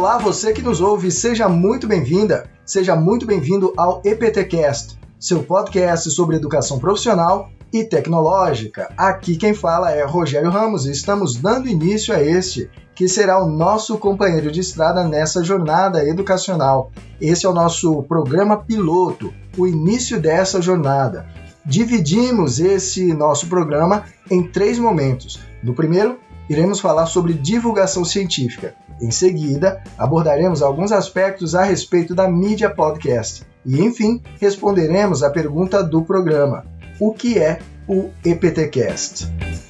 Olá, você que nos ouve, seja muito bem-vinda, seja muito bem-vindo ao EPTcast, seu podcast sobre educação profissional e tecnológica. Aqui quem fala é Rogério Ramos e estamos dando início a este, que será o nosso companheiro de estrada nessa jornada educacional. Esse é o nosso programa piloto, o início dessa jornada. Dividimos esse nosso programa em 3 momentos. No primeiro, iremos falar sobre divulgação científica. Em seguida, abordaremos alguns aspectos a respeito da mídia podcast. E, enfim, responderemos a pergunta do programa: o que é o EPTcast?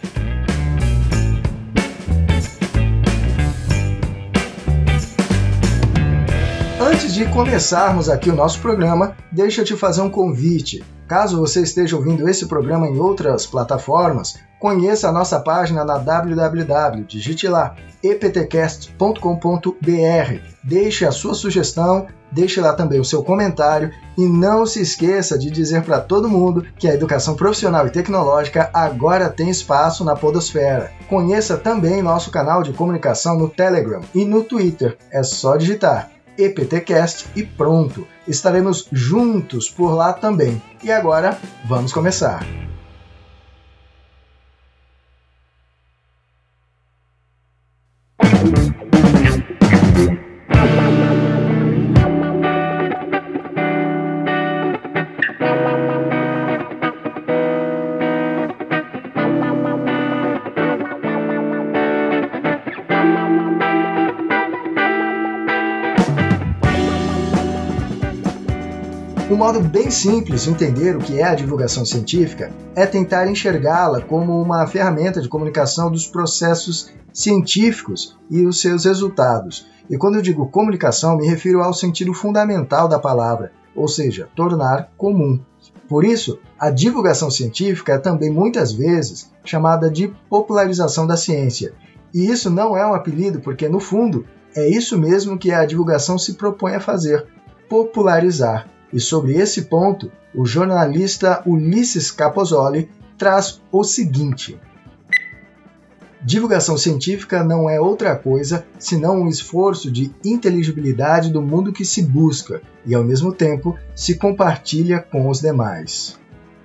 Antes de começarmos aqui o nosso programa, deixa eu te fazer um convite. Caso você esteja ouvindo esse programa em outras plataformas, conheça a nossa página na www, digite lá, eptcast.com.br. Deixe a sua sugestão, deixe lá também o seu comentário e não se esqueça de dizer para todo mundo que a educação profissional e tecnológica agora tem espaço na podosfera. Conheça também nosso canal de comunicação no Telegram e no Twitter. É só digitar EPTcast e pronto, estaremos juntos por lá também. E agora, vamos começar. Um modo bem simples de entender o que é a divulgação científica é tentar enxergá-la como uma ferramenta de comunicação dos processos científicos e os seus resultados. E quando eu digo comunicação, me refiro ao sentido fundamental da palavra, ou seja, tornar comum. Por isso, a divulgação científica é também muitas vezes chamada de popularização da ciência. E isso não é um apelido, porque no fundo é isso mesmo que a divulgação se propõe a fazer: popularizar. E sobre esse ponto, o jornalista Ulisses Capozoli traz o seguinte: divulgação científica não é outra coisa senão um esforço de inteligibilidade do mundo que se busca e, ao mesmo tempo, se compartilha com os demais.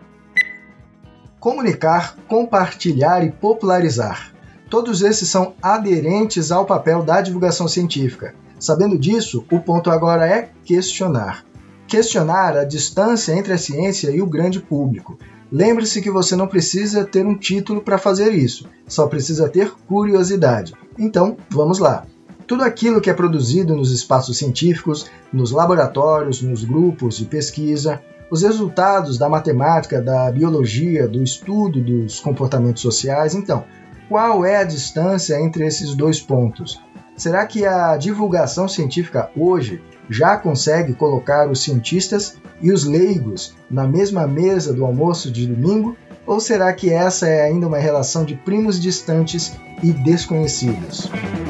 Comunicar, compartilhar e popularizar. Todos esses são aderentes ao papel da divulgação científica. Sabendo disso, o ponto agora é questionar. Questionar a distância entre a ciência e o grande público. Lembre-se que você não precisa ter um título para fazer isso, só precisa ter curiosidade. Então, vamos lá. Tudo aquilo que é produzido nos espaços científicos, nos laboratórios, nos grupos de pesquisa, os resultados da matemática, da biologia, do estudo dos comportamentos sociais. Então, qual é a distância entre esses 2 pontos? Será que a divulgação científica hoje já consegue colocar os cientistas e os leigos na mesma mesa do almoço de domingo? Ou será que essa é ainda uma relação de primos distantes e desconhecidos?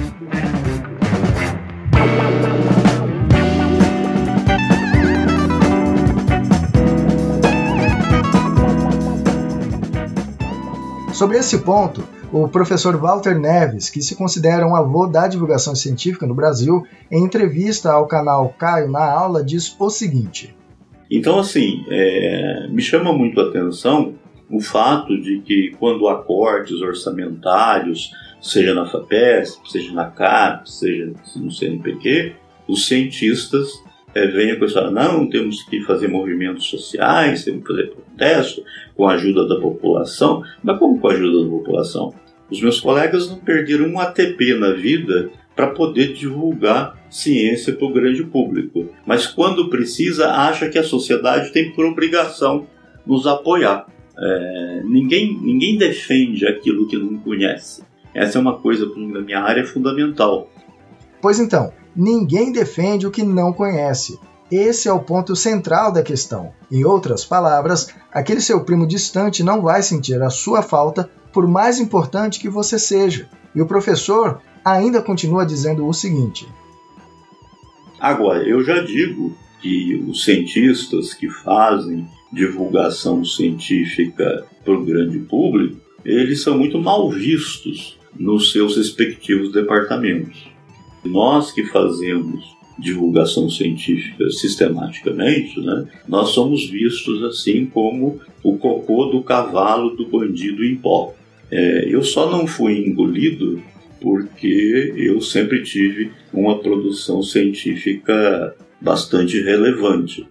Sobre esse ponto, o professor Walter Neves, que se considera um avô da divulgação científica no Brasil, em entrevista ao canal Caio na Aula, diz o seguinte: então, assim, me chama muito a atenção o fato de que quando há cortes orçamentários, seja na FAPESP, seja na CAPES, seja no CNPq, os cientistas venham com essa: não, temos que fazer movimentos sociais, temos que fazer protesto com a ajuda da população. Mas como com a ajuda da população? Os meus colegas não perderam um ATP na vida para poder divulgar ciência para o grande público. Mas quando precisa, acha que a sociedade tem por obrigação nos apoiar. Ninguém defende aquilo que não conhece. Essa é uma coisa, na minha área, fundamental. Pois então, ninguém defende o que não conhece. Esse é o ponto central da questão. Em outras palavras, aquele seu primo distante não vai sentir a sua falta, por mais importante que você seja. E o professor ainda continua dizendo o seguinte: agora, eu já digo que os cientistas que fazem divulgação científica para o grande público, eles são muito mal vistos nos seus respectivos departamentos. Nós que fazemos divulgação científica sistematicamente, né, nós somos vistos assim como o cocô do cavalo do bandido em pó. Eu só não fui engolido porque eu sempre tive uma produção científica bastante relevante.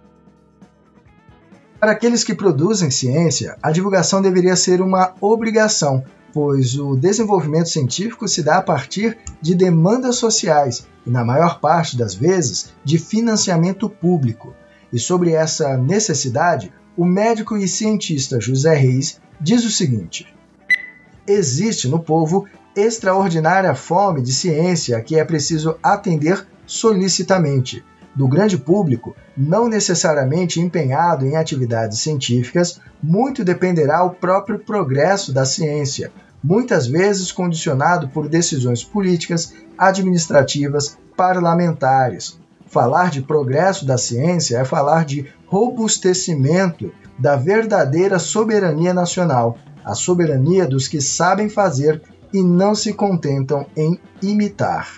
Para aqueles que produzem ciência, a divulgação deveria ser uma obrigação, pois o desenvolvimento científico se dá a partir de demandas sociais e, na maior parte das vezes, de financiamento público. E sobre essa necessidade, o médico e cientista José Reis diz o seguinte: existe no povo extraordinária fome de ciência que é preciso atender solicitamente. Do grande público, não necessariamente empenhado em atividades científicas, muito dependerá o próprio progresso da ciência, muitas vezes condicionado por decisões políticas, administrativas, parlamentares. Falar de progresso da ciência é falar de robustecimento da verdadeira soberania nacional, a soberania dos que sabem fazer e não se contentam em imitar.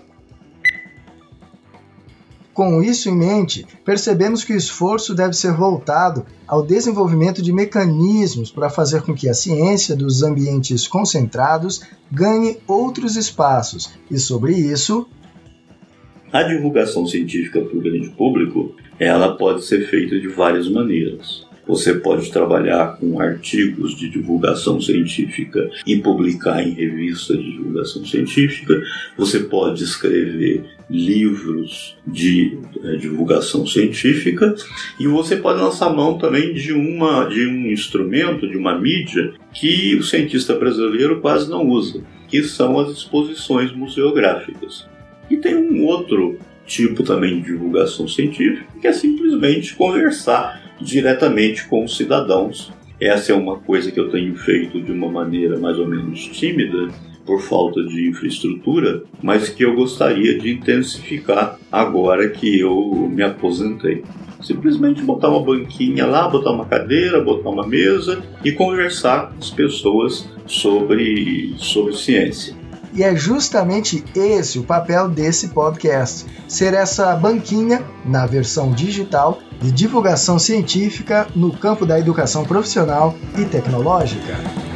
Com isso em mente, percebemos que o esforço deve ser voltado ao desenvolvimento de mecanismos para fazer com que a ciência dos ambientes concentrados ganhe outros espaços, e sobre isso... A divulgação científica para o grande público, ela pode ser feita de várias maneiras. Você pode trabalhar com artigos de divulgação científica e publicar em revistas de divulgação científica. Você pode escrever livros de divulgação científica e você pode lançar mão também de um instrumento, de uma mídia que o cientista brasileiro quase não usa, que são as exposições museográficas. E tem um outro tipo também de divulgação científica, que é simplesmente conversar diretamente com os cidadãos. Essa é uma coisa que eu tenho feito de uma maneira mais ou menos tímida, por falta de infraestrutura, mas que eu gostaria de intensificar agora que eu me aposentei. Simplesmente botar uma banquinha lá, botar uma cadeira, botar uma mesa e conversar com as pessoas sobre ciência. E é justamente esse o papel desse podcast, ser essa banquinha, na versão digital, de divulgação científica no campo da educação profissional e tecnológica.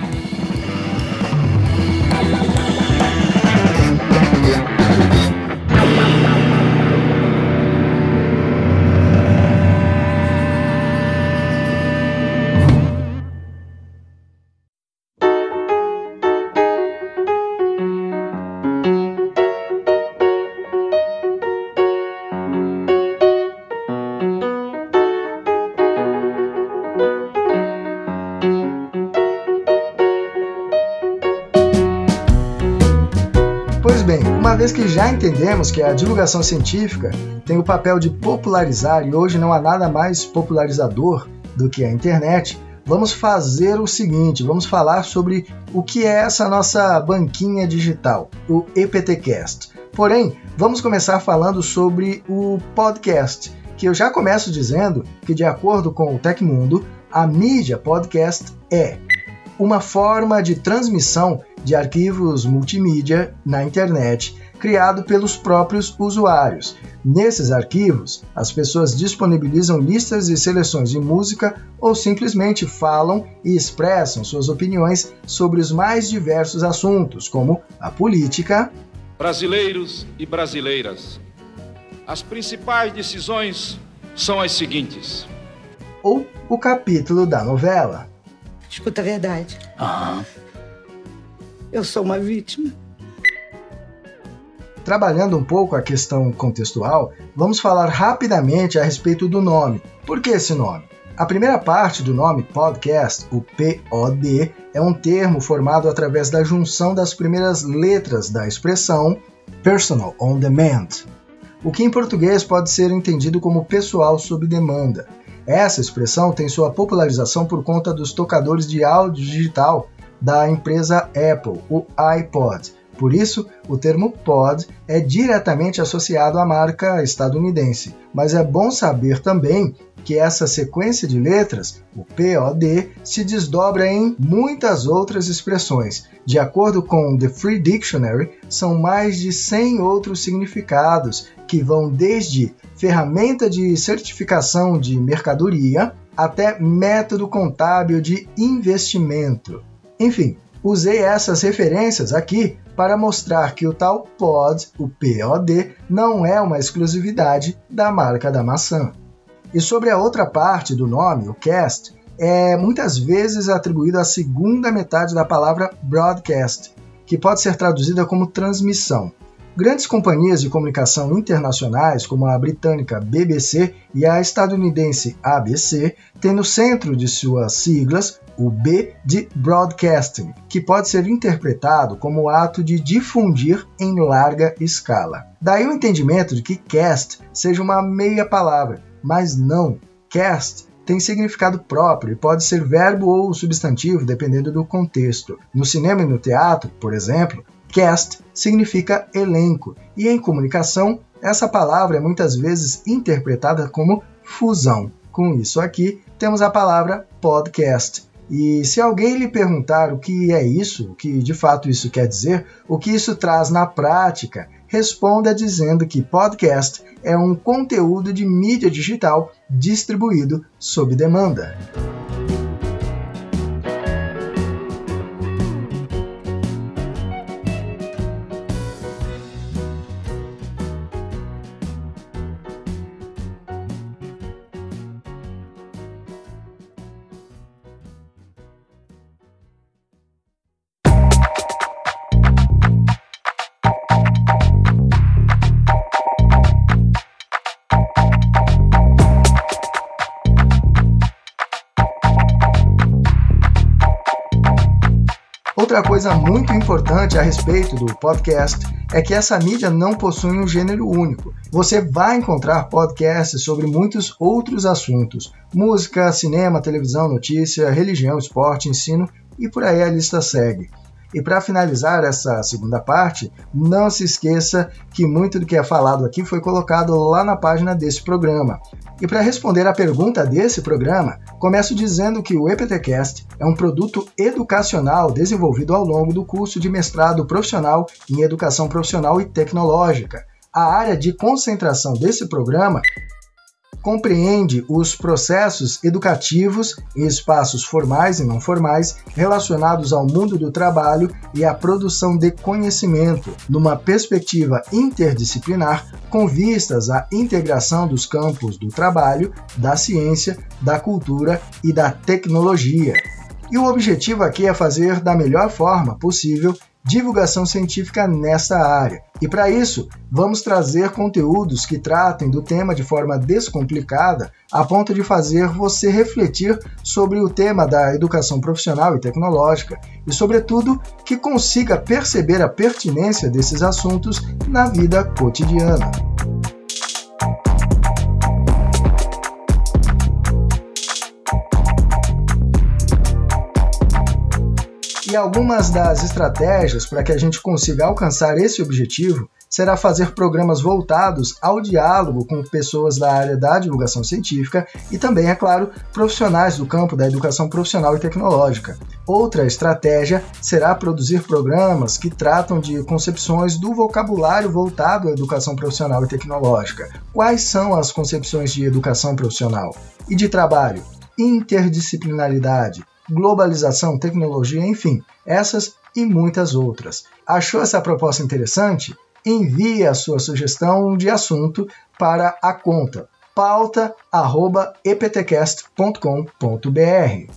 Pois bem, uma vez que já entendemos que a divulgação científica tem o papel de popularizar e hoje não há nada mais popularizador do que a internet, vamos fazer o seguinte, vamos falar sobre o que é essa nossa banquinha digital, o EPTcast. Porém, vamos começar falando sobre o podcast, que eu já começo dizendo que, de acordo com o Tecmundo, a mídia podcast é uma forma de transmissão de arquivos multimídia na internet, criado pelos próprios usuários. Nesses arquivos, as pessoas disponibilizam listas e seleções de música ou simplesmente falam e expressam suas opiniões sobre os mais diversos assuntos, como a política. Brasileiros e brasileiras, as principais decisões são as seguintes. Ou o capítulo da novela. Escuta a verdade. Eu sou uma vítima. Trabalhando um pouco a questão contextual, vamos falar rapidamente a respeito do nome. Por que esse nome? A primeira parte do nome podcast, o POD, é um termo formado através da junção das primeiras letras da expressão Personal on Demand, o que em português pode ser entendido como pessoal sob demanda. Essa expressão tem sua popularização por conta dos tocadores de áudio digital da empresa Apple, o iPod, Por isso, o termo pod é diretamente associado à marca estadunidense, mas é bom saber também que essa sequência de letras, o POD, se desdobra em muitas outras expressões. De acordo com The Free Dictionary, são mais de 100 outros significados, que vão desde ferramenta de certificação de mercadoria até método contábil de investimento. Enfim, usei essas referências aqui para mostrar que o tal pod, o POD, não é uma exclusividade da marca da maçã. E sobre a outra parte do nome, o cast, é muitas vezes atribuído à segunda metade da palavra broadcast, que pode ser traduzida como transmissão. Grandes companhias de comunicação internacionais, como a britânica BBC e a estadunidense ABC, têm no centro de suas siglas o B de broadcasting, que pode ser interpretado como o ato de difundir em larga escala. Daí o entendimento de que cast seja uma meia palavra, mas não. Cast tem significado próprio e pode ser verbo ou substantivo, dependendo do contexto. No cinema e no teatro, por exemplo, cast significa elenco, e em comunicação, essa palavra é muitas vezes interpretada como fusão. Com isso aqui, temos a palavra podcast. E se alguém lhe perguntar o que é isso, o que de fato isso quer dizer, o que isso traz na prática, responda dizendo que podcast é um conteúdo de mídia digital distribuído sob demanda. Outra coisa muito importante a respeito do podcast é que essa mídia não possui um gênero único. Você vai encontrar podcasts sobre muitos outros assuntos: música, cinema, televisão, notícia, religião, esporte, ensino e por aí a lista segue. E para finalizar essa segunda parte, não se esqueça que muito do que é falado aqui foi colocado lá na página desse programa. E para responder à pergunta desse programa, começo dizendo que o EPTcast é um produto educacional desenvolvido ao longo do curso de mestrado profissional em Educação Profissional e Tecnológica. A área de concentração desse programa compreende os processos educativos em espaços formais e não formais relacionados ao mundo do trabalho e à produção de conhecimento, numa perspectiva interdisciplinar com vistas à integração dos campos do trabalho, da ciência, da cultura e da tecnologia. E o objetivo aqui é fazer da melhor forma possível divulgação científica nessa área. E para isso, vamos trazer conteúdos que tratem do tema de forma descomplicada, a ponto de fazer você refletir sobre o tema da educação profissional e tecnológica e, sobretudo, que consiga perceber a pertinência desses assuntos na vida cotidiana. E algumas das estratégias para que a gente consiga alcançar esse objetivo será fazer programas voltados ao diálogo com pessoas da área da divulgação científica e também, é claro, profissionais do campo da educação profissional e tecnológica. Outra estratégia será produzir programas que tratam de concepções do vocabulário voltado à educação profissional e tecnológica. Quais são as concepções de educação profissional e de trabalho? Interdisciplinaridade, globalização, tecnologia, enfim, essas e muitas outras. Achou essa proposta interessante? Envie a sua sugestão de assunto para a conta pauta@eptcast.com.br.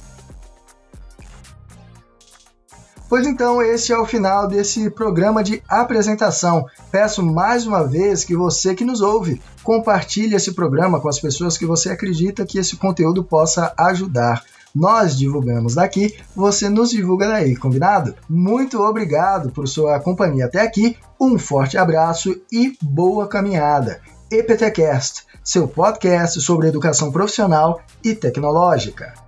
Pois então, esse é o final desse programa de apresentação. Peço mais uma vez que você que nos ouve, compartilhe esse programa com as pessoas que você acredita que esse conteúdo possa ajudar. Nós divulgamos daqui, você nos divulga daí, combinado? Muito obrigado por sua companhia até aqui, um forte abraço e boa caminhada. EPTcast, seu podcast sobre educação profissional e tecnológica.